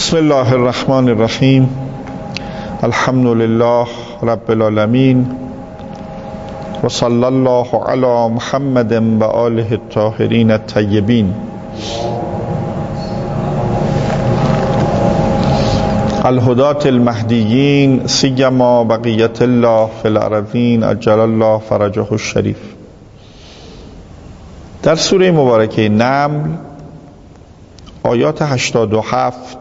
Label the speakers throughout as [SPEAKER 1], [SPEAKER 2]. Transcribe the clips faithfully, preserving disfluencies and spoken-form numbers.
[SPEAKER 1] بسم الله الرحمن الرحیم. الحمد لله رب العالمین و صلی الله علی محمد و آله الطاهرین الطیبین. الهداة المهدیین سیما بقیت الله فی الارضین عجل الله فرجه الشریف. در سوره مبارکه نمل آیات هشتاد و هفت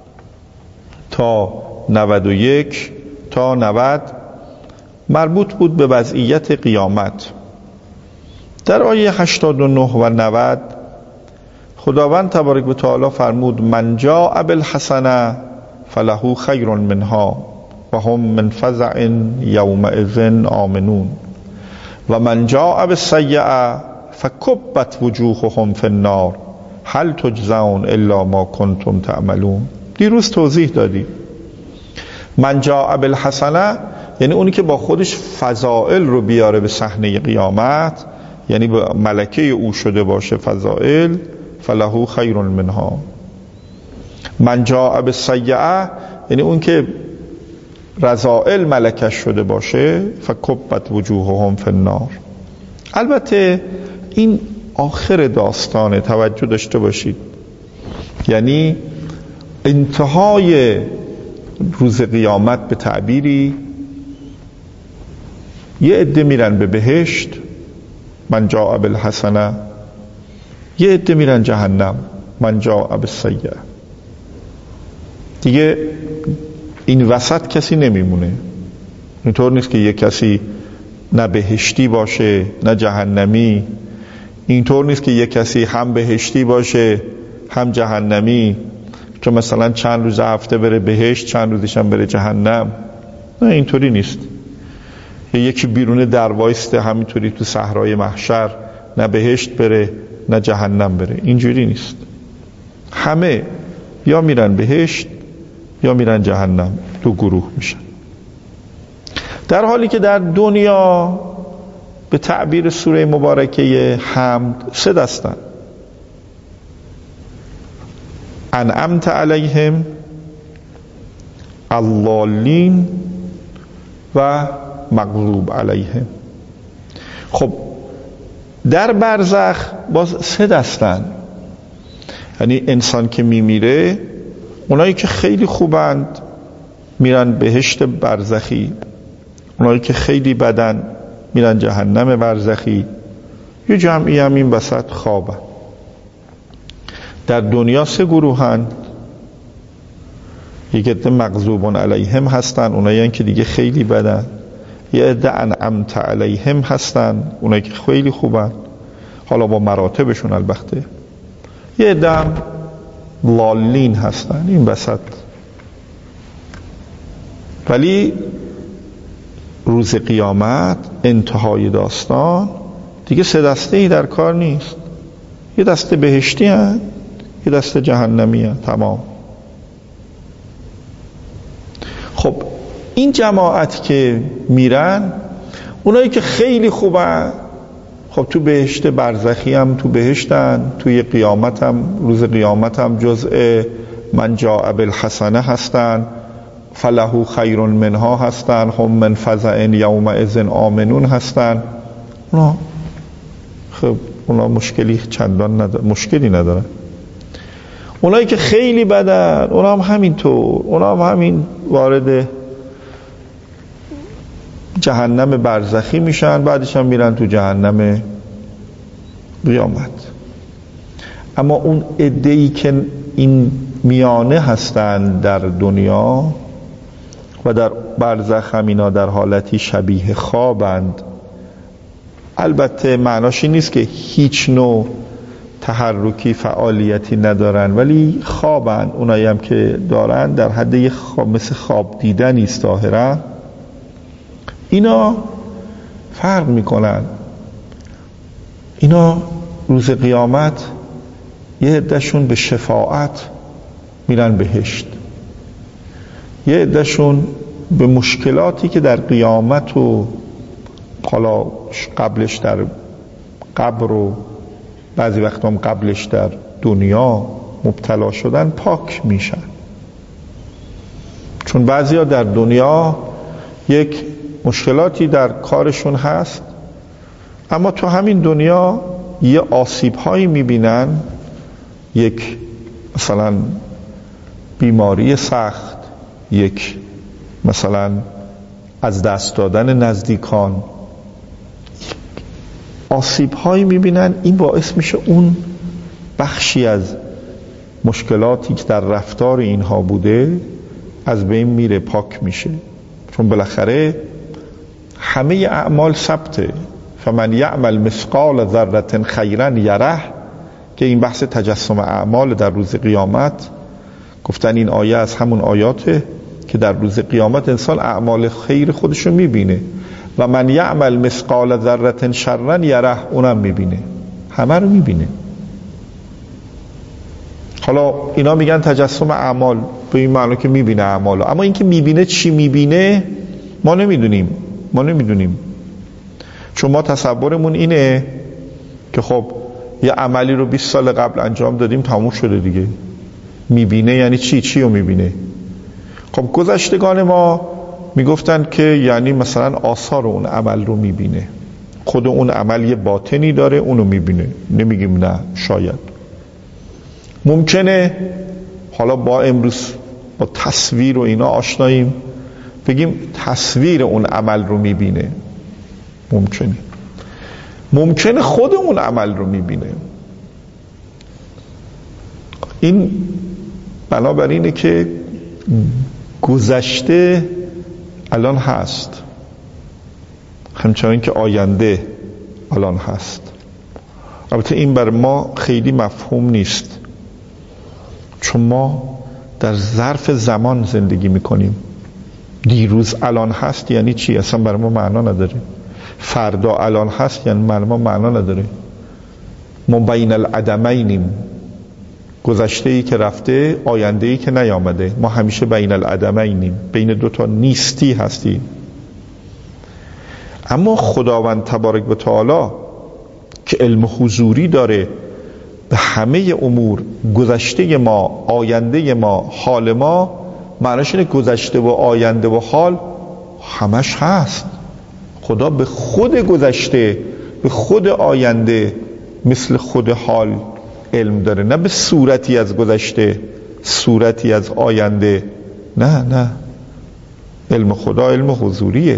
[SPEAKER 1] تا نود و یک تا نود مربوط بود به وضعیت قیامت. در آیه هشتاد و نه و نود خداوند تبارک و تعالی فرمود من جاء بالحسنه فله خیر منها و هم من فزع یومئذ آمنون و من جاء بالسیئه فکبت وجوههم فی النار هل تجزون الا ما کنتم تعملون. دیروز توضیح دادی من جاء بالحسنه یعنی اونی که با خودش فضائل رو بیاره به صحنه قیامت، یعنی با ملکه او شده باشه فضائل، فله خیر منها. من جاء بالسیئه یعنی اون که رذائل ملکش شده باشه، فکبت وجوههم فی النار. البته این آخر داستانه، توجه داشته باشید، یعنی انتهای روز قیامت به تعبیری یه عده میرن به بهشت من جاء بالحسنه، یه عده میرن جهنم من جاء بالسیئه. دیگه این وسط کسی نمیمونه. اینطور نیست که یه کسی نه بهشتی باشه نه جهنمی، اینطور نیست که یه کسی هم بهشتی باشه هم جهنمی، که مثلا چند روز هفته بره بهشت چند روزش هم بره جهنم. نه اینطوری نیست. یکی بیرون در وایسته همینطوری تو صحرای محشر نه بهشت بره نه جهنم بره، اینجوری نیست. همه یا میرن بهشت یا میرن جهنم، دو گروه میشن. در حالی که در دنیا به تعبیر سوره مبارکه حمد سه دستن: انعمت علیهم، الضالین و مغضوب علیهم. خب در برزخ باز سه دستن، یعنی انسان که میمیره اونایی که خیلی خوبند میرن بهشت برزخی، اونایی که خیلی بدن میرن جهنم برزخی. یه جمعی هم این وسط خوابن. در دنیا سه گروهند: یک عده مغضوب علیهم هستن، اونایی که دیگه خیلی بدن. یه عده انعمت علیهم هستن، اونایی که خیلی خوبن، حالا با مراتبشون البته. یه عده هم ضالین هستن، این وسط. ولی روز قیامت انتهای داستان دیگه سه دسته ای در کار نیست. یه دسته بهشتی هست، یه دسته جهنمی هست، تمام. خب این جماعت که میرن، اونایی که خیلی خوبن، خب تو بهشت برزخی هم تو بهشتن، توی قیامت هم روز قیامت هم جزء من جاء بالحسنه هستن، فله خیر منها هستن، هم من فزع یومئذ آمنون هستن. اونا خب اونا مشکلی چندان نداره، مشکلی نداره. اونایی که خیلی بدن اونا هم همینطور، اونا هم همین وارد جهنم برزخی میشن، بعدش هم میرن تو جهنم قیامت. اما اون عده‌ای که این میانه هستن در دنیا و در برزخ هم، اینا در حالتی شبیه خوابند. البته معناش این نیست که هیچ نوع تحرکی فعالیتی ندارن، ولی خوابند. اونایی هم که دارن در حد خواب، مثل خواب دیدن است ظاهرا. اینا فرق میکنن. اینا روز قیامت یه عدهشون به شفاعت میرن بهشت، یه عدهشون به مشکلاتی که در قیامت و حالا قبلش در قبر و بعضی وقت هم قبلش در دنیا مبتلا شدن پاک میشن. چون بعضیا در دنیا یک مشکلاتی در کارشون هست، اما تو همین دنیا یه آسیب هایی میبینن، یک مثلا بیماری سخت، یک مثلا از دست دادن نزدیکان، آسیب هایی میبینن. این باعث میشه اون بخشی از مشکلاتی که در رفتار اینها بوده از بین میره، پاک میشه. چون بالاخره همه اعمال ثبته. فمن یعمل مثقال ذره خیرا یره، که این بحث تجسم اعمال در روز قیامت. گفتن این آیه از همون آیاته که در روز قیامت انسان اعمال خیر خودشو میبینه. و من یعمل مثقال ذره شرا یره، اونم میبینه، همه رو میبینه. حالا اینا میگن تجسم اعمال، به این معنی که میبینه اعمالو، اما این که میبینه چی میبینه ما نمیدونیم. ما نمیدونیم چون ما تصورمون اینه که خب یه عملی رو بیست سال قبل انجام دادیم تموم شده دیگه. میبینه یعنی چی؟ چی رو میبینه؟ خب گذشتگان ما میگفتن که یعنی مثلا آثار اون عمل رو میبینه، خود اون عمل یه باطنی داره اونو میبینه. نمیگیم نه، شاید ممکنه حالا با امروز با تصویر و اینا آشناییم، بگیم تصویر اون عمل رو میبینه. ممکنه ممکنه خود اون عمل رو میبینه. این بنابراینه که گذشته الان هست، همچنان که آینده الان هست. البته این بر ما خیلی مفهوم نیست، چون ما در ظرف زمان زندگی میکنیم. دیروز الان هست یعنی چی؟ اصلا بر ما معنا نداره. فردا الان هست یعنی بر ما معنا نداره. ما بین العدمینیم، گذشته ای که رفته، آینده ای که نیامده. ما همیشه بین العدمینیم، بین دوتا نیستی هستیم. اما خداوند تبارک و تعالی که علم حضوری داره به همه امور، گذشته ما، آینده ما، حال ما، معنیش اینه گذشته و آینده و حال همش هست. خدا به خود گذشته، به خود آینده مثل خود حال علم داره، نه به صورتی از گذشته، صورتی از آینده. نه نه، علم خدا علم حضوریه.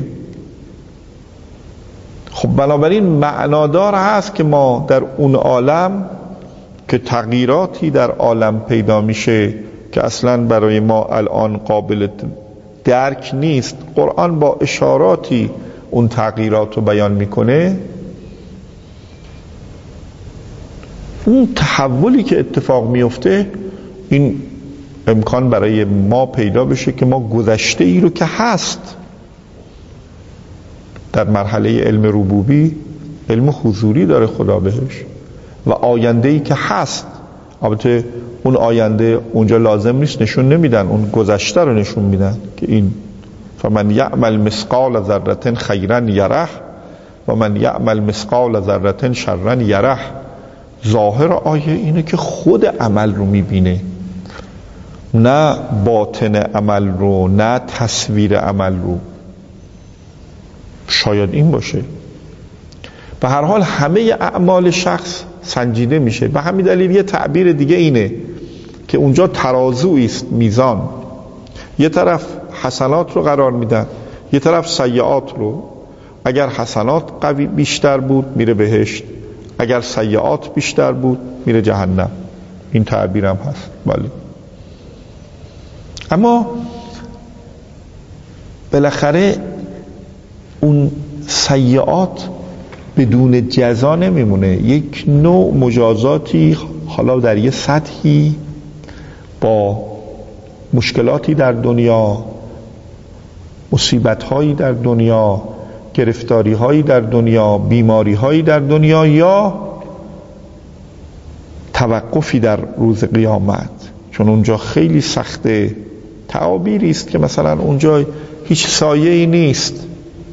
[SPEAKER 1] خب بنابراین معنادار هست که ما در اون عالم که تغییراتی در عالم پیدا میشه که اصلا برای ما الان قابل درک نیست، قرآن با اشاراتی اون تغییرات رو بیان میکنه. اون تحولی که اتفاق میفته، این امکان برای ما پیدا بشه که ما گذشته ای رو که هست در مرحله علم ربوبی، علم حضوری داره خدا بهش، و آینده ای که هست. البته اون آینده اونجا لازم نیست، نشون نمیدن، اون گذشته رو نشون میدن که این فمن یعمل مثقال ذره خیرا یره و من یعمل مثقال ذره شرا یره. ظاهر آیه اینه که خود عمل رو میبینه، نه باطن عمل رو، نه تصویر عمل رو. شاید این باشه. به هر حال همه اعمال شخص سنجیده میشه. به همین دلیل یه تعبیر دیگه اینه که اونجا ترازویی است، میزان. یه طرف حسنات رو قرار میدن، یه طرف سیئات رو. اگر حسنات قوی بیشتر بود میره بهشت، اگر سیئات بیشتر بود میره جهنم. این تعبیر هم هست. بله. اما بالاخره اون سیئات بدون جزا نمیمونه. یک نوع مجازاتی، حالا در یه سطحی، با مشکلاتی در دنیا، مصیبت‌هایی در دنیا، گرفتاری‌هایی در دنیا، بیماری‌هایی در دنیا، یا توقفی در روز قیامت. چون اونجا خیلی سخته. تعابیری است که مثلا اونجا هیچ سایه‌ای نیست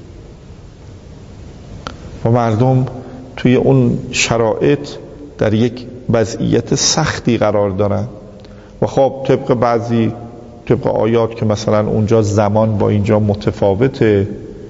[SPEAKER 1] و مردم توی اون شرایط در یک وضعیت سختی قرار دارن. و خب طبق بعضی طبق آیات که مثلا اونجا زمان با اینجا متفاوته،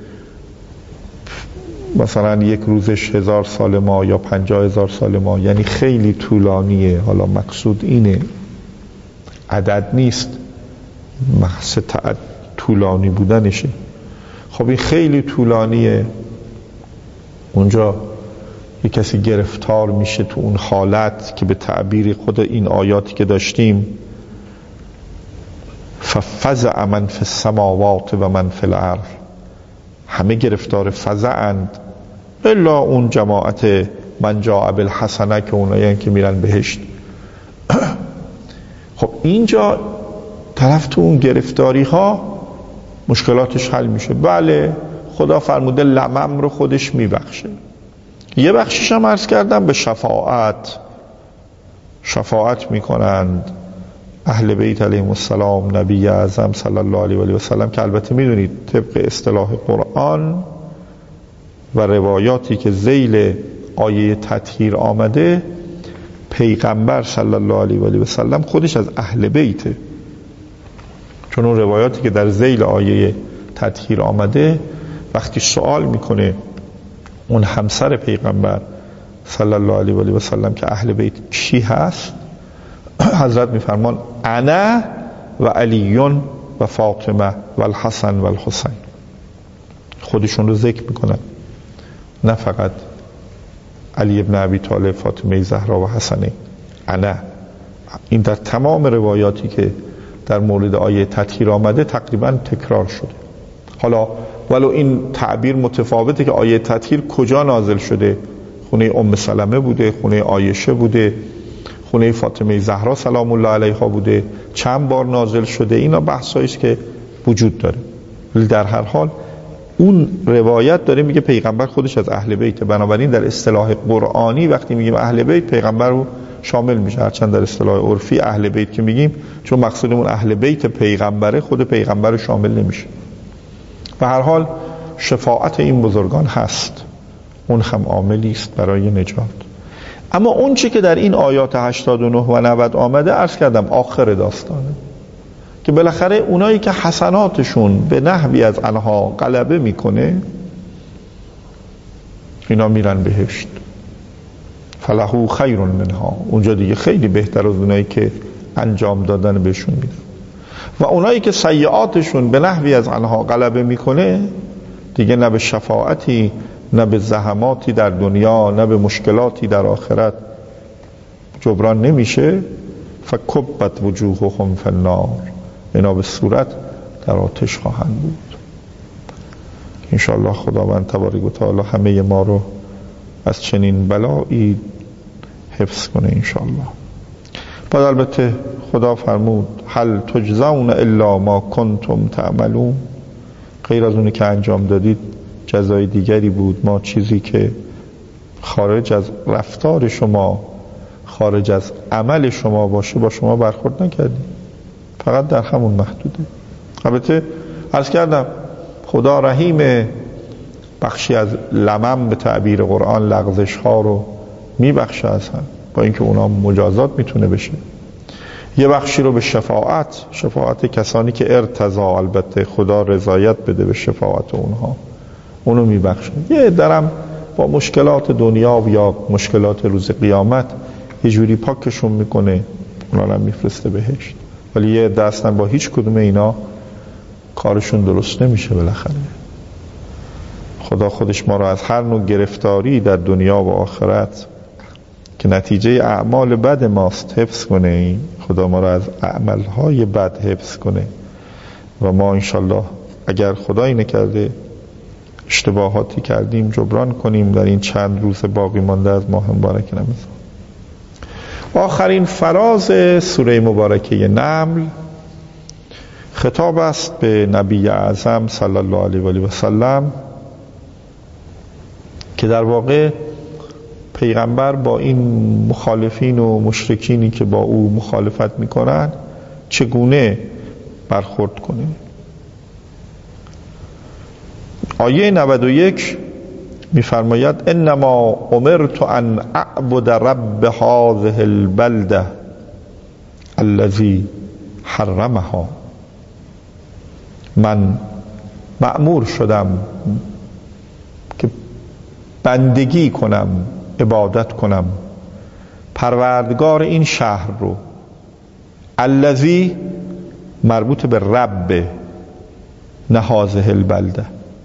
[SPEAKER 1] مثلا یک روزش هزار سال ما یا پنجاه هزار سال ما، یعنی خیلی طولانیه. حالا مقصود اینه، عدد نیست، مقصد طولانی بودنشه. خب این خیلی طولانیه، اونجا یک کسی گرفتار میشه تو اون حالت که به تعبیر خود این آیاتی که داشتیم ففزع من فی السماوات و من فی الارض، همه گرفتار فزعند الا اون جماعت من جاء بالحسنه که اونایی که میرن بهشت. خب اینجا طرف تو اون گرفتاری ها مشکلاتش حل میشه. بله خدا فرموده لمم رو خودش میبخشه. یه بخشش هم عرض کردم به شفاعت، شفاعت میکنند اهل بیت علیهم السلام، نبی اعظم صلی الله علیه و سلم، که البته میدونید طبق اصطلاح قرآن و روایاتی که ذیل آیه تطهیر آمده، پیغمبر صلی الله علیه و سلم خودش از اهل بیته، چون اون روایاتی که در ذیل آیه تطهیر آمده وقتی سوال میکنه اون همسر پیغمبر صلی الله علیه و سلم که اهل بیت کی هست، حضرت میفرمان انا و علیون و فاطمه و الحسن و الحسین، خودشون رو ذکر میکنن، نه فقط علی ابن ابی طالب، فاطمه زهرا و حسنین. انا این در تمام روایاتی که در مورد آیه تطهیر آمده تقریبا تکرار شده. حالا ولو این تعبیر متفاوته که آیه تطهیر کجا نازل شده، خونه ام سلمه بوده، خونه عایشه بوده، خونه فاطمه زهرا سلام الله علیها بوده، چند بار نازل شده، اینا بحثایی است که وجود داره. ولی در هر حال اون روایت داره میگه پیغمبر خودش از اهل بیت، بنابراین در اصطلاح قرآنی وقتی میگیم اهل بیت پیغمبر رو شامل میشه، هرچند در اصطلاح عرفی اهل بیت که میگیم چون مقصودمون اهل بیت پیغمبره، خود پیغمبر رو شامل نمیشه. به هر حال شفاعت این بزرگان هست، اون هم عاملی است برای نجات. اما اون چی که در این آیات هشتاد و نه و نود آمده عرض کردم آخر داستانه، که بالاخره اونایی که حسناتشون به نحوی از آنها غلبه میکنه اینا میرن بهشت، فلهو خیر منها، اونجا دیگه خیلی بهتر از اونایی که انجام دادن بهشون میدن. و اونایی که سیئاتشون به نحوی از آنها غلبه میکنه دیگه نه به شفاعتی، نه به زحماتی در دنیا، نه به مشکلاتی در آخرت جبران نمیشه. فکبت وجوههم فی النار، اینا به صورت در آتش خواهند بود. انشاءالله خداوند تبارک و تعالی همه ما رو از چنین بلایی حفظ کنه انشاءالله. بعد البته خدا فرمود هل تجزون الا ما کنتم تعملون، غیر از اونی که انجام دادید جزای دیگری بود، ما چیزی که خارج از رفتار شما، خارج از عمل شما باشه با شما برخورد نکردیم، فقط در همون محدوده. البته عرض کردم خدا رحیم، بخشی از لمم به تعبیر قرآن لغزش ها رو میبخشه از هم، با اینکه اونا مجازات میتونه بشه. یه بخشی رو به شفاعت، شفاعت کسانی که ارتضا، البته خدا رضایت بده به شفاعت اونها، اونو میبخشه. یه درم با مشکلات دنیا یا مشکلات روز قیامت یه جوری پاکشون میکنه، اونا هم میفرسته بهشت. ولی یه دستن با هیچ کدوم اینا کارشون درست نمیشه. بالاخره خدا خودش ما رو از هر نوع گرفتاری در دنیا و آخرت که نتیجه اعمال بد ماست حفظ کنه. خدا ما رو از اعمالهای بد حفظ کنه و ما انشالله اگر خدایی نکرده اشتباهاتی کردیم جبران کنیم در این چند روز باقی مانده از ماه مبارک رمضان. آخرین فراز سوره مبارکه نمل خطاب است به نبی اعظم صلی الله علیه و آله و سلم که در واقع پیغمبر با این مخالفین و مشرکینی که با او مخالفت میکنن چگونه برخورد کنه. آیه نود و یک میفرماید انما امرت ان اعبد رب هذه البلده الذي حرمها من مأمور شدم که بندگی کنم، عبادت کنم پروردگار این شهر رو. الذی مربوط به رب، نه هذه البلده.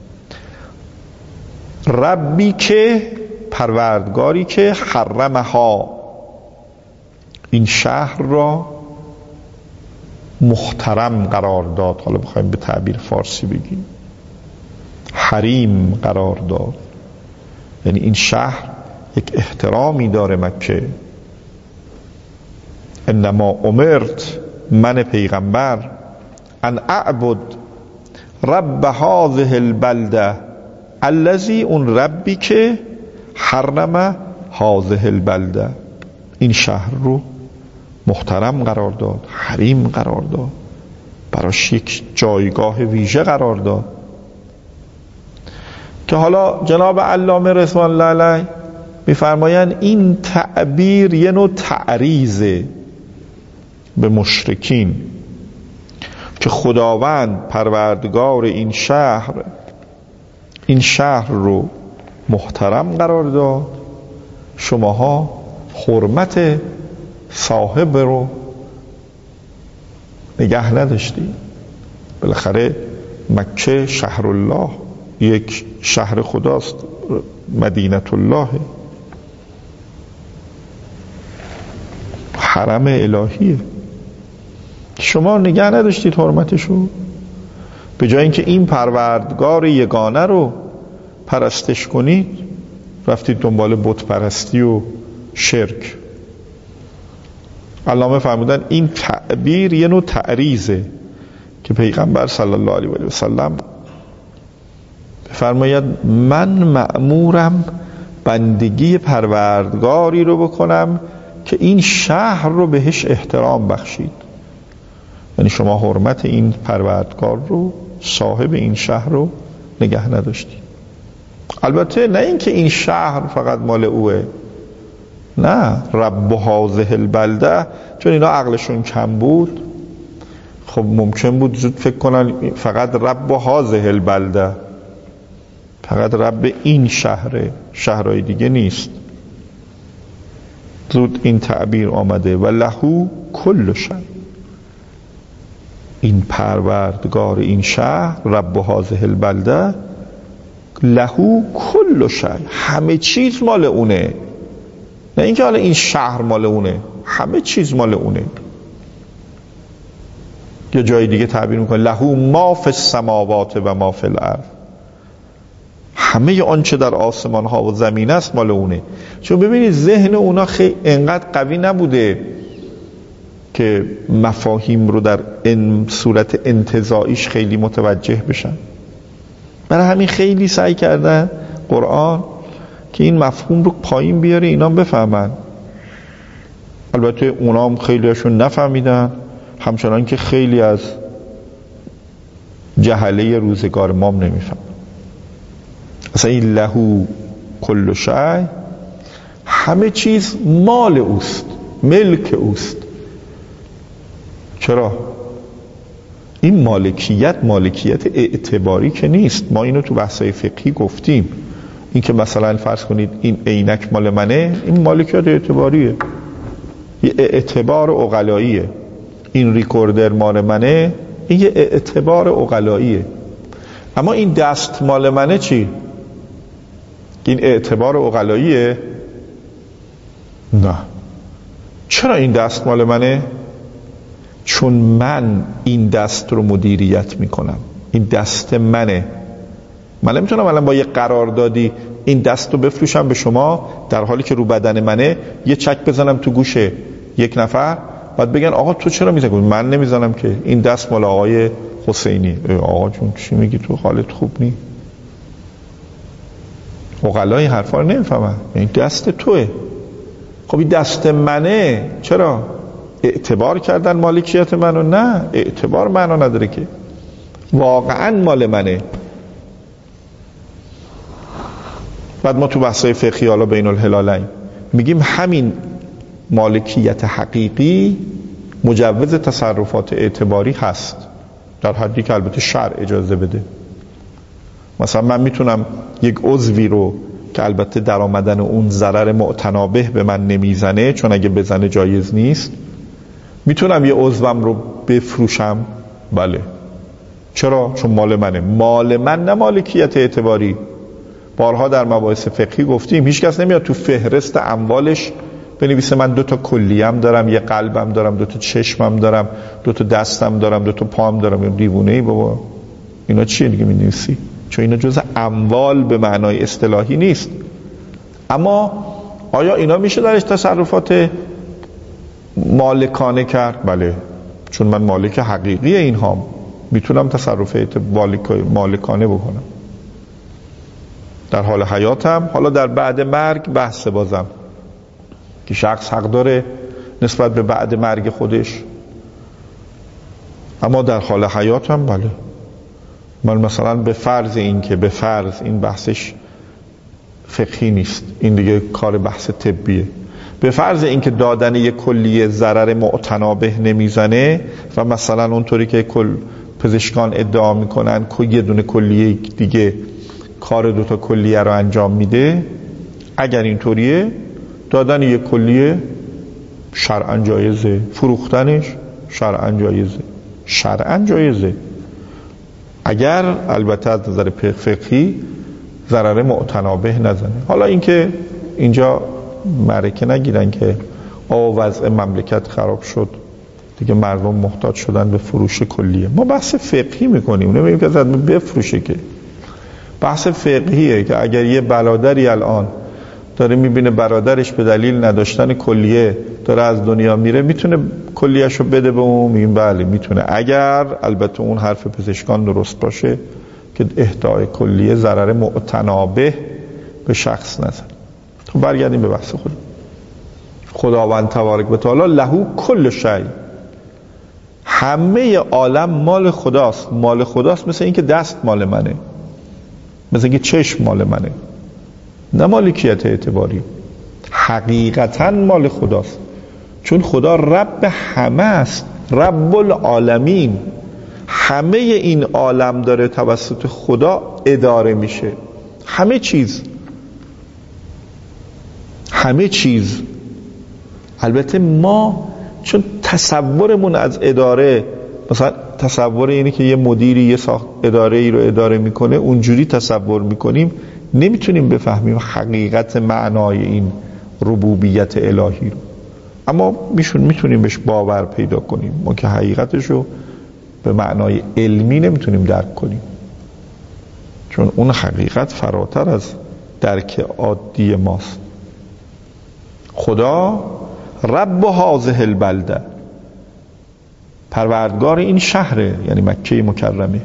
[SPEAKER 1] ربی که، پروردگاری که حرمها، این شهر را محترم قرار داد. حالا بخوایم به تعبیر فارسی بگیم حریم قرار داد، یعنی این شهر یک احترامی داره. مکه انما امرت، من پیغمبر، ان اعبد رب هذه البلده الذی، اون ربی که حرم هذه البلده، این شهر رو محترم قرار داد، حریم قرار داد، براش یک جایگاه ویژه قرار داد. که حالا جناب علامه رضوان الله علیه میفرمایند این تعبیر یه نوع تعریضه به مشرکین که خداوند پروردگار این شهر این شهر رو محترم قرار داد، شماها حرمت صاحب رو نگه نداشتی. بالاخره مکه شهر الله، یک شهر خداست، مدینه الله، حرم الهیه، شما نگه نداشتید حرمتشو. به جای اینکه این پروردگار یگانه رو پرستش کنید، رفتید دنبال بت پرستی و شرک. علامه فرمودن این تعبیر یه نوع تعریضه که پیغمبر صلی الله علیه و سلم فرماید من مأمورم بندگی پروردگاری رو بکنم که این شهر رو بهش احترام بخشید. یعنی شما حرمت این پروردگار رو، صاحب این شهر رو نگه نداشتید. البته نه اینکه این شهر فقط مال اوه، نه، رب هذه البلده، چون اینا عقلشون کم بود، خب ممکن بود زود فکر کنن فقط رب هذه البلده، فقط رب این شهره، شهرهای دیگه نیست. زود این تعبیر آمده و لهو کل شی، این پروردگار این شهر رب هذه البلده لهو کل شی، همه چیز مال اونه، نه اینکه حالا این شهر مال اونه، همه چیز مال اونه. یا جای دیگه تعبیر میکنه لهو ما فی السماوات و ما فی الارض، همه آنچه در آسمان ها و زمین است مال اونه. چون ببینید ذهن اونا خیلی انقدر قوی نبوده که مفاهیم رو در این صورت انتزاعیش خیلی متوجه بشن، برای همین خیلی سعی کردن قرآن که این مفهوم رو پایین بیاره اینا بفهمن. البته اونا هم خیلی هاشون نفهمیدن، همچنان که خیلی از جهله روزگار ما هم نمیفهم. اصلا این لهو کل شی، همه چیز مال اوست، ملک اوست. چرا؟ این مالکیت مالکیت اعتباری که نیست. ما اینو تو بحثای فقهی گفتیم، این که مثلا فرض کنید این عینک مال منه، این مالکیت اعتباریه، یه اعتبار عقلاییه. این ریکوردر مال منه، این یه اعتبار عقلاییه. اما این دست مال منه چی؟ این اعتبار عقلاییه؟ نه. چرا این دست مال منه؟ چون من این دست رو مدیریت میکنم، این دست منه. من نمیتونم الان با یه قراردادی این دست رو بفروشم به شما در حالی که رو بدن منه، یه چک بزنم تو گوش یک نفر، بعد بگن آقا تو چرا میزنی؟ من نمیزنم که، این دست مال آقای حسینی. آقا جون چی میگی تو، حالت خوب نی؟ عقلای حرفا رو نمیفهمن، این دست توه. خب این دست منه، چرا؟ اعتبار کردن مالکیت منو؟ نه، اعتبار منو نداره که، واقعا مال منه. بعد ما تو بحثای فقهی حالا بین الهلالین میگیم همین مالکیت حقیقی مجوز تصرفات اعتباری هست. در حدی که البته شرع اجازه بده. مثلا من میتونم یک عضوی رو که البته در آمدن اون ضرر معتنابه به من نمیزنه، چون اگه بزنه جایز نیست، میتونم یه عضوم رو بفروشم. بله. چرا؟ چون مال منه. مال من نه مالکیت اعتباری. بارها در مباحث فقهی گفتیم هیچ کس نمیاد تو فهرست اموالش بنویسه من دو تا کلیم دارم، یه قلبم دارم، دو تا چشمم دارم، دو تا دستم دارم، دو تا پام دارم. دیوونه ای بابا، اینا چیه دیگه می‌نویسی؟ چون اینا جزء اموال به معنای اصطلاحی نیست. اما آیا اینا میشه درش تصرفات مالکانه کرد؟ بله، چون من مالک حقیقی اینهام، میتونم تصرفات مالکانه بکنم در حال حیاتم. حالا در بعد مرگ بحث بازم که شخص حق داره نسبت به بعد مرگ خودش، اما در حال حیاتم بله. من مثلا به فرض این که به فرض این بحثش فقهی نیست، این دیگه کار بحث طبیه، به فرض این که دادن یک کلیه ضرر معتنابه نمیزنه و مثلا اونطوری که کل پزشکان ادعا میکنن که یه دونه کلیه دیگه کار دوتا کلیه رو انجام میده، اگر اینطوریه دادن یک کلیه شرعاً جایزه، فروختنش شرعاً جایزه، شرعاً جایزه، اگر البته از نظر فقهی ضرر معتنابه نزنه. حالا اینکه اینجا معرکه نگیرن که آه وضع مملکت خراب شد دیگه مردم محتاج شدن به فروش کلیه، ما بحث فقهی میکنیم، نمیگیم که ازت بفروشه، که بحث فقهیه که اگر یه برادری الان داره میبینه برادرش به دلیل نداشتن کلیه داره از دنیا میره، میتونه کلیهشو بده به اون؟ میگیم بله میتونه، اگر البته اون حرف پزشکان درست باشه که اهدای کلیه ضرر معتنابه به شخص نزن. تو برگردیم به بحث خود. خداوند تبارک و تعالی لهو کل شیء، همه عالم مال خداست. مال خداست مثل این که دست مال منه، مثل این که چشم مال منه، نه مالکیت اعتباری، حقیقتا مال خداست، چون خدا رب همه است، رب العالمین. همه این عالم داره توسط خدا اداره میشه، همه چیز، همه چیز. البته ما چون تصورمون از اداره، مثلا تصور اینه که یه مدیری یه ساخت اداره ای رو اداره میکنه، اونجوری تصور میکنیم، نمیتونیم بفهمیم حقیقت معنای این ربوبیت الهی رو، اما میشون میتونیم بهش باور پیدا کنیم. ما که حقیقتش رو به معنای علمی نمیتونیم درک کنیم، چون اون حقیقت فراتر از درک عادی ماست. خدا رب هذه البلده، پروردگار این شهره، یعنی مکه مکرمه.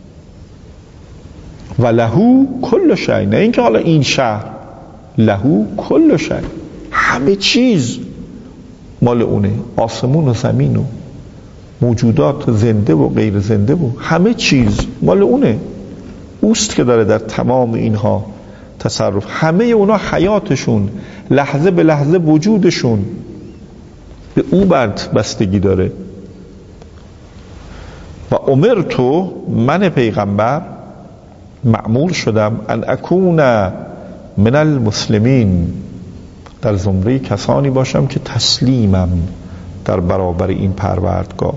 [SPEAKER 1] و لهو کل شیء، نه اینکه حالا این شهر، لهو کل شیء، همه چیز مال اونه، آسمون و زمین و موجودات زنده و غیر زنده و همه چیز مال اونه، اوست که داره در تمام اینها تصرف. همه اونا حیاتشون، لحظه به لحظه وجودشون به او برد بستگی داره. و امرتو، من پیغمبر مأمور شدم، ان اکون من المسلمین، در زمره کسانی باشم که تسلیمم در برابر این پروردگار.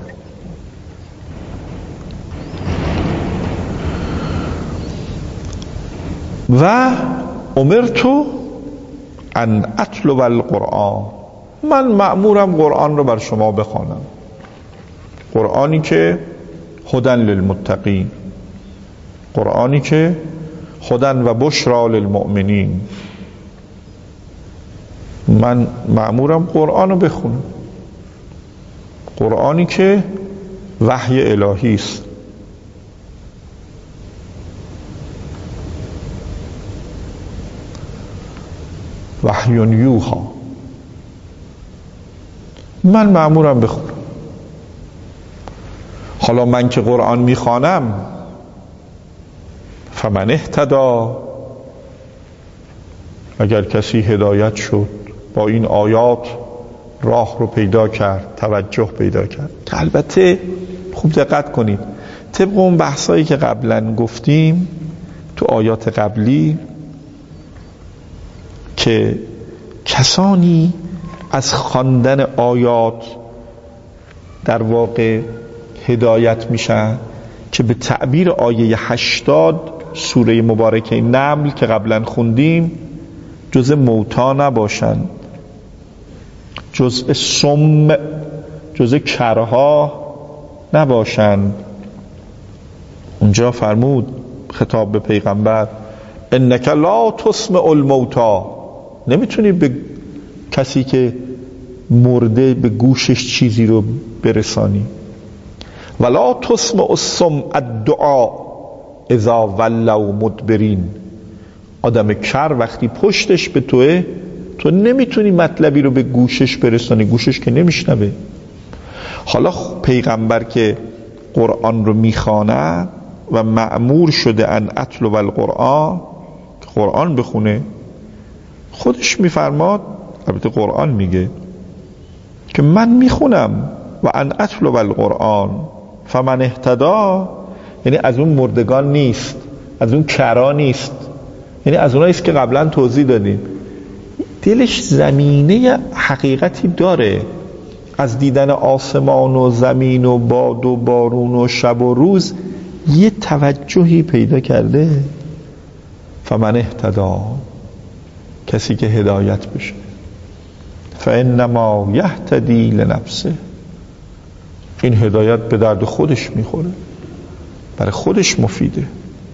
[SPEAKER 1] و امرتو ان اتلو القرآن، من مأمورم قرآن رو بر شما بخوانم، قرآنی که هدن للمتقین، قرآنی که هدن و بشرا للمؤمنین. من مأمورم قرآن رو بخونم، قرآنی که وحی الهی است، وحی یوحا. من مأمورم بخونم. حالا من که قرآن میخوانم، فمن اهتدا، اگر کسی هدایت شد، با این آیات راه رو پیدا کرد، توجه پیدا کرد. البته خوب دقت کنید، طبق اون بحثایی که قبلا گفتیم تو آیات قبلی که کسانی از خواندن آیات در واقع هدایت میشن که به تعبیر آیه هشتاد سوره مبارکه نمل که قبلا خوندیم جزء موتا نباشن، جزء صم، جزء کرها نباشند. اونجا فرمود خطاب به پیغمبر انک لا تسمع الموتا، نمیتونی به کسی که مرده به گوشش چیزی رو برسانی. ولا تسمع الصم الدعاء اذا ولوا مدبرین، آدم کر وقتی پشتش به توه تو نمیتونی مطلبی رو به گوشش برسانی، گوشش که نمیشنوه. حالا پیغمبر که قرآن رو میخوانه و مأمور شده ان اتلو القرآن، قرآن بخونه، خودش میفرماد، البته قرآن میگه که من میخونم و ان اتلو القرآن فمن اهتدا، یعنی از اون مردگان نیست، از اون کرا نیست، یعنی از اوناییست که قبلا توضیح دادیم دلش زمینه حقیقتی داره، از دیدن آسمان و زمین و باد و بارون و شب و روز یه توجهی پیدا کرده. فمن اهتدا، کسی که هدایت بشه، فانما یهتدی لنفسه، این هدایت به درد خودش میخوره، برای خودش مفیده.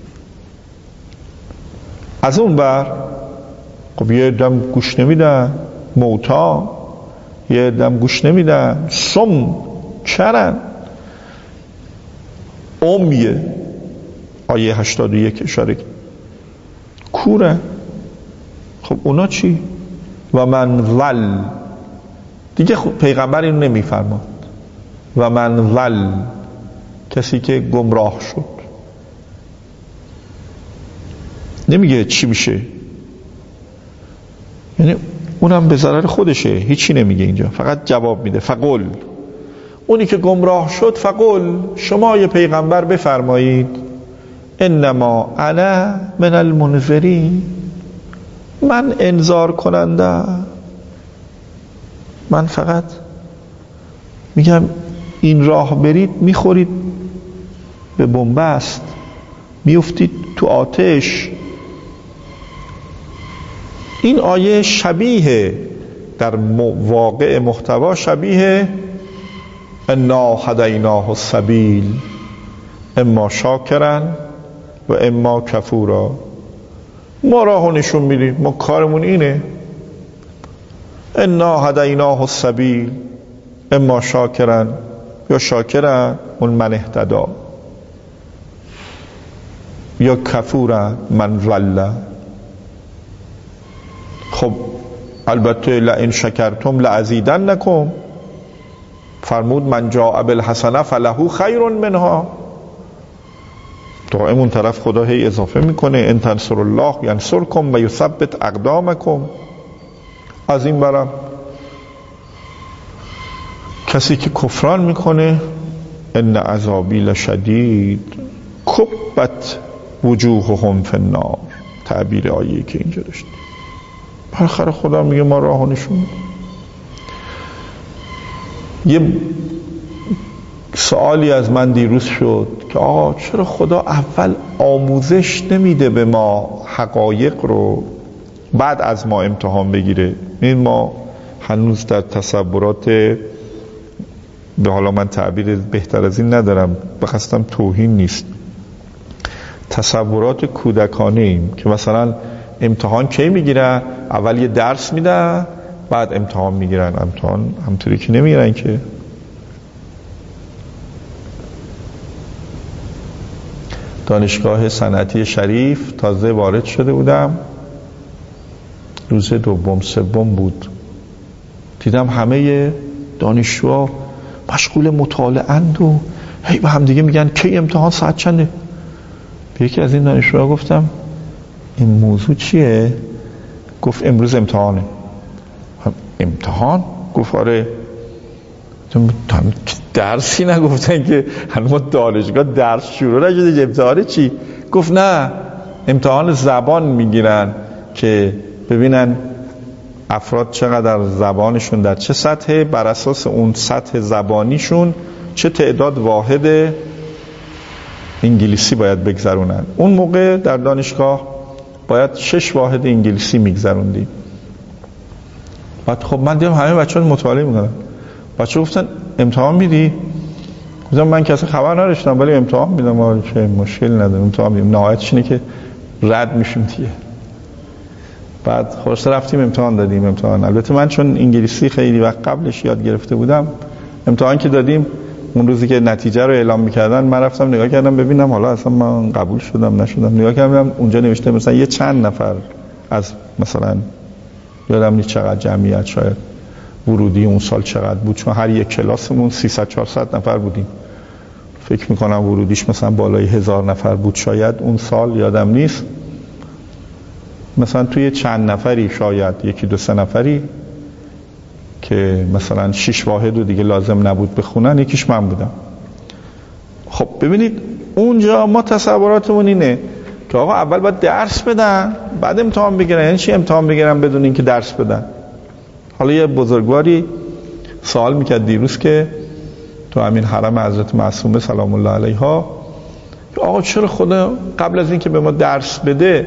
[SPEAKER 1] از اون بر خب یه دم گوش نمیدن، موتا، یه دم گوش نمیدن، سم، کرن، امیه، آیه هشتاد و یک اشاره کورن. خب اونا چی؟ و من ول، دیگه پیغمبر اینو نمیفرماد، و من ول، کسی که گمراه شد، نمیگه چی میشه، یعنی اونم به ضرر خودشه، هیچی نمیگه اینجا، فقط جواب میده. فقل، اونی که گمراه شد، فقل، شما یه پیغمبر بفرمایید انما انا من المنذرین، من انذار کننده، من فقط میگم این راه برید میخورید به بنبست، میفتید تو آتش. این آیه شبیه در واقع محتوا شبیه انا هدیناه السبیل اما شاکرا و اما کفورا، ما راهو نشون میدیم، ما کارمون اینه، انا هدیناه السبیل اما شاکرا یا شاکرا اون من اهتدا، یا کفورا من ول. خب البته لئن شکرتم لازیدنکم، فرمود من جاء بالحسنه فله خیر منها، دائم اون طرف خدا هی اضافه میکنه ان تنصر الله ینصرکم و یثبت اقدامکم. از این برم کسی که کفران میکنه ان عذابی لشدید کبت وجوههم فی النار، تعبیر آیه‌ای که اینجا داشت. آخر خدا میگه ما راهو نشون میدیم. یه سوالی از من دیروز شد که آقا چرا خدا اول آموزش نمیده به ما حقایق رو بعد از ما امتحان بگیره؟ این ما هنوز در تصورات، به حالا من تعبیر بهتر از این ندارم، بخواستم توهین نیست، تصورات کودکانه ایم که مثلا امتحان کی میگیرن؟ اول یه درس میدن بعد امتحان میگیرن. امتحان همطوری که نمیگیرن که. دانشگاه صنعتی شریف تازه وارد شده بودم، روز دوم سوم بود، دیدم همه دانشجوها مشغول مطالعه‌اند و هی به هم دیگه میگن کی امتحان، ساعت چنده. به یکی از این دانشجوها گفتم این موضوع چیه؟ گفت امروز امتحانه. امتحان؟ گفت آره. درسی نگفتن که هنوز دانشگاه درس شروع نشده، امتحان چی؟ گفت نه امتحان زبان میگیرن که ببینن افراد چقدر زبانشون در چه سطحه، بر اساس اون سطح زبانیشون چه تعداد واحد انگلیسی باید بگذرونن. اون موقع در دانشگاه باید شش واحد انگلیسی میگذروندیم. بعد خب من دیدم همه بچه‌ها مطالعه میکنن، بچه‌ها گفتن امتحان میدی؟ گفتم من کسی خبر نداشتم ولی امتحان میدم، آره چه مشکلی نداره امتحان میدیم، نهایتش اینه که رد میشیم دیگه. بعد خلاص رفتیم امتحان دادیم. امتحان البته من چون انگلیسی خیلی وقت قبلش یاد گرفته بودم، امتحان که دادیم اون روزی که نتیجه رو اعلام میکردن من رفتم نگاه کردم ببینم حالا اصلا من قبول شدم نشدم. نگاه کردم اونجا نوشته مثلا یه چند نفر از مثلا یادم نیست چقدر جمعیت، شاید ورودی اون سال چقدر بود، چون هر یک کلاسمون سیصد چهارصد نفر بودیم، فکر میکنم ورودیش مثلا بالای هزار نفر بود شاید اون سال، یادم نیست. مثلا توی چند نفری شاید یکی دو سه نفری که مثلا شش واحد رو دیگه لازم نبود بخونن، یکیش من بودم. خب ببینید اونجا ما تصوراتمون اینه که آقا اول باید درس بدن بعد امتحان بگیرن. یعنی چی امتحان بگیرن بدون اینکه درس بدن؟ حالا یه بزرگواری سوال میکرد دیروز که تو همین حرم حضرت معصومه سلام الله علیها، آقا چرا خدا قبل از اینکه به ما درس بده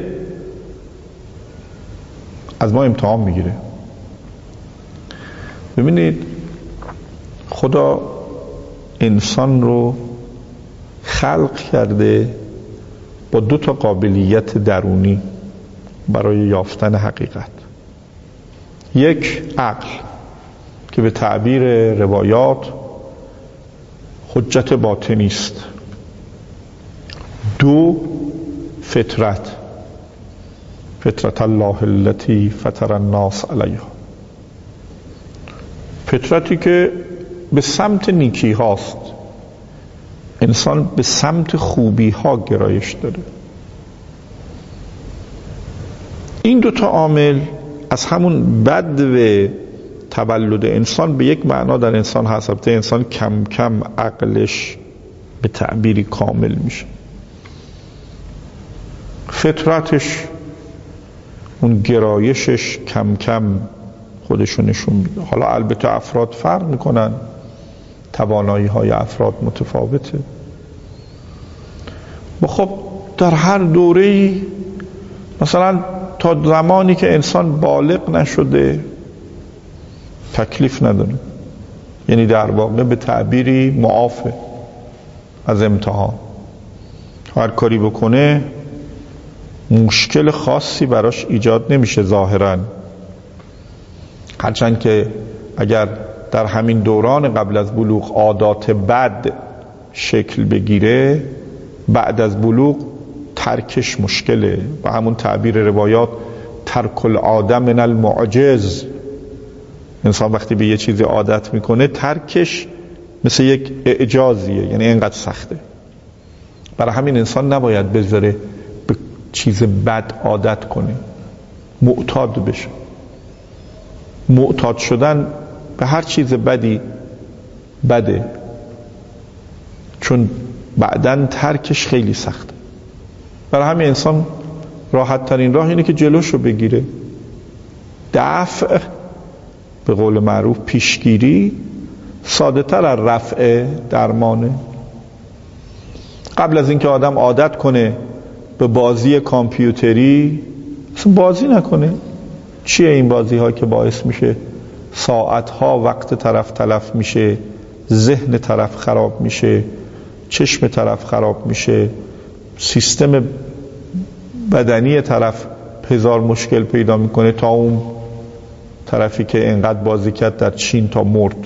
[SPEAKER 1] از ما امتحان میگیره؟ ببینید خدا انسان رو خلق کرده با دو تا قابلیت درونی برای یافتن حقیقت. یک عقل که به تعبیر روایات حجت باطنی است. دو فطرت، فطرت الله التي فطر الناس علیها، فطرتی که به سمت نیکی هاست، انسان به سمت خوبی ها گرایش داره. این دوتا عامل از همون بدو تولد انسان به یک معنا در انسان هست. انسان کم کم عقلش به تعبیری کامل میشه، فطرتش اون گرایشش کم کم خودشو نشون میده. حالا البته افراد فرق میکنن، توانایی های افراد متفاوته. خب در هر دوره‌ای مثلا تا زمانی که انسان بالغ نشده تکلیف نداره، یعنی در واقع به تعبیری معافه از امتحان. هر کاری بکنه مشکل خاصی براش ایجاد نمیشه ظاهراً، هرچند که اگر در همین دوران قبل از بلوغ عادات بد شکل بگیره بعد از بلوغ ترکش مشکله. و همون تعبیر روایات ترک العاده من المعجز، انسان وقتی به یه چیزی عادت میکنه ترکش مثل یک اعجازیه، یعنی اینقدر سخته. برای همین انسان نباید بذاره به چیز بد عادت کنه، معتاد بشه. معتاد شدن به هر چیز بدی بده، چون بعدن ترکش خیلی سخته. برای همین انسان راحت ترین راه اینه که جلوشو بگیره. دفع به قول معروف پیشگیری ساده تر از رفع درمانه. قبل از اینکه آدم عادت کنه به بازی کامپیوتری اصلا بازی نکنه. چیه این بازی ها که باعث میشه ساعت ها وقت طرف تلف میشه، ذهن طرف خراب میشه، چشم طرف خراب میشه، سیستم بدنی طرف هزار مشکل پیدا میکنه، تا اون طرفی که انقدر بازی کرد در چین تا مرد.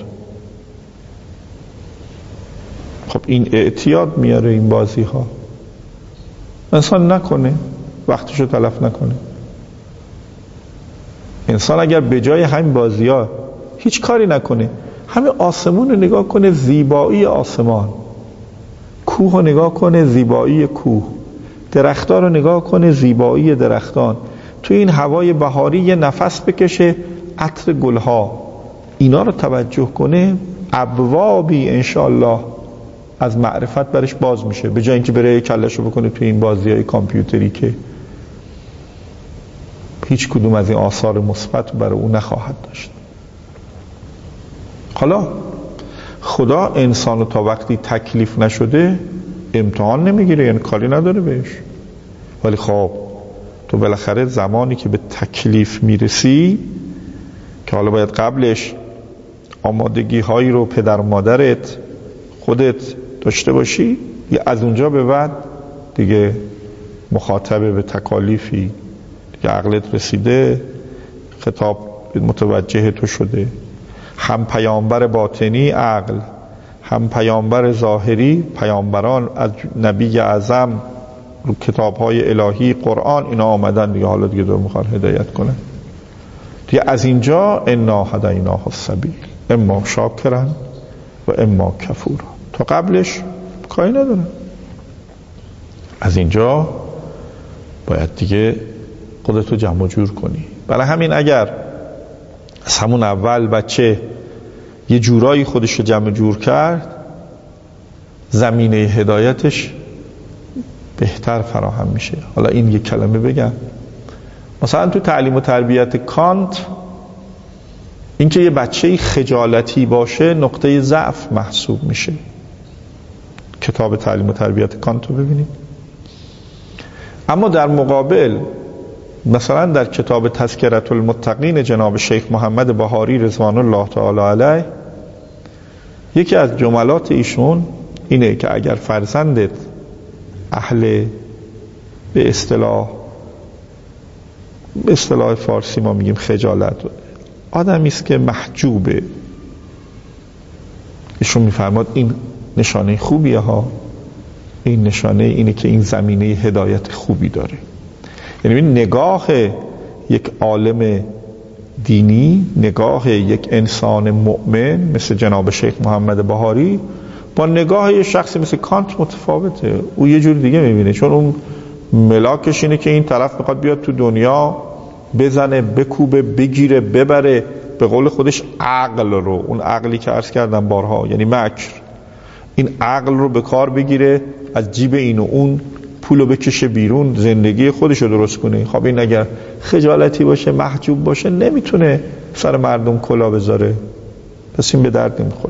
[SPEAKER 1] خب این اعتیاد میاره این بازی ها. انسان نکنه، وقتشو تلف نکنه. انسان اگر به جای همین بازی ها هیچ کاری نکنه، همه آسمون رو نگاه کنه، زیبایی آسمان، کوه رو نگاه کنه، زیبایی کوه، درختان رو نگاه کنه، زیبایی درختان، تو این هوای بهاری یه نفس بکشه، عطر گلها، اینا رو توجه کنه، ابوابی انشالله از معرفت برش باز میشه، به جای اینکه بره کلشو بکنه توی این بازی‌های کامپیوتری که هیچ کدوم از این آثار مثبت برای او نخواهد داشت. حالا خدا انسانو تا وقتی تکلیف نشده امتحان نمیگیره، یعنی کاری نداره بهش، ولی خب تو بالاخره زمانی که به تکلیف میرسی که حالا باید قبلش آمادگی هایی رو پدر مادرت خودت داشته باشی، یا از اونجا به بعد دیگه مخاطب به تکالیفی دیگه عقلت رسیده، خطاب متوجه تو شده، هم پیامبر باطنی عقل، هم پیامبر ظاهری، پیامبران از نبی اعظم رو کتاب‌های الهی قرآن اینا آمدن دیگه، حالا دیگه دور میخوان هدایت کنن دیگه. از اینجا انا هدیناه السبیل اما شاکرا و اما کفورا، تا قبلش کاری نداره. از اینجا باید دیگه خودتو جمع جور کنی. برای همین اگر از همون اول بچه یه جورایی خودشو جمع جور کرد، زمینه هدایتش بهتر فراهم میشه. حالا این یک کلمه بگم، مثلا تو تعلیم و تربیت کانت اینکه یه بچه خجالتی باشه نقطه ضعف محسوب میشه. کتاب تعلیم و تربیت کانت رو ببینید. اما در مقابل مثلا در کتاب تذکرة المتقین جناب شیخ محمد بهاری رضوان الله تعالی علیه، یکی از جملات ایشون اینه که اگر فرزندت اهل به اصطلاح به اصطلاح فارسی ما میگیم خجالت، آدمی است که محجوبه، ایشون میفرماد این نشانه خوبیه ها، این نشانه اینه که این زمینه هدایت خوبی داره. یعنی نگاه یک عالم دینی، نگاه یک انسان مؤمن مثل جناب شیخ محمد بهاری با نگاه یک شخصی مثل کانت متفاوته. او یه جور دیگه میبینه، چون اون ملاکش اینه که این طرف میخواد بیاد تو دنیا بزنه، بکوبه، بگیره، ببره، به قول خودش عقل رو، اون عقلی که عرض کردم بارها یعنی مکر، این عقل رو به کار بگیره، از جیب این و اون پولو بکشه بیرون، زندگی خودش رو درست کنه. خب این اگر خجالتی باشه، محجوب باشه، نمیتونه سر مردم کلا بذاره، پس این به درد نمیخوره.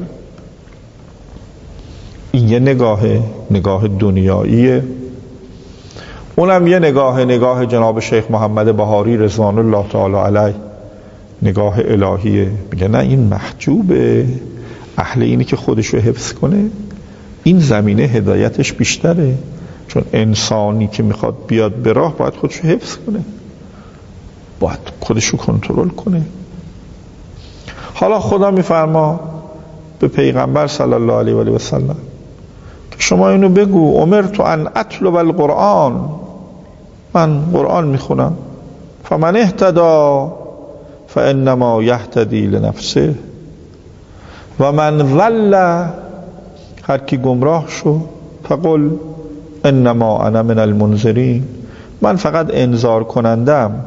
[SPEAKER 1] این یه نگاه نگاه دنیاییه. اونم یه نگاه نگاه جناب شیخ محمد بهاری رضوان الله تعالی علیه، نگاه الهیه. میگه نه این محجوبه، اهل اینی که خودش رو حفظ کنه، این زمینه هدایتش بیشتره، چون انسانی که میخواد بیاد به راه باید خودش رو حفظ کنه، باید خودش رو کنترل کنه. حالا خدا میفرما به پیغمبر صلی الله علیه و آله و سلم که شما اینو بگو، امرت ان اتلو القرآن، من قرآن میخونم، فمن اهتدی فانما یهتدی لنفسه و من ضل، هر کی گمراه شو، فقل انما انا من المنذرین، من فقط انذار کنندم،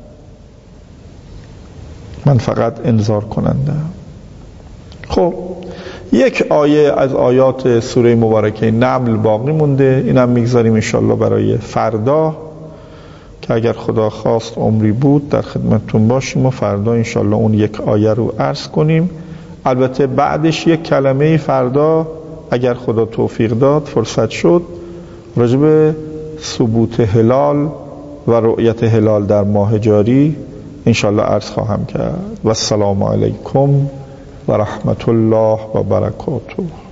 [SPEAKER 1] من فقط انذار کنندم. خب یک آیه از آیات سوره مبارکه نمل باقی مونده، اینم میگذاریم انشالله برای فردا که اگر خدا خواست عمری بود در خدمتتون باشیم و فردا انشالله اون یک آیه رو عرض کنیم. البته بعدش یک کلمه فردا اگر خدا توفیق داد فرصت شد راجع به ثبوت هلال و رؤیت هلال در ماه جاری انشالله عرض خواهم کرد. و السلام علیکم و رحمت الله و برکاته.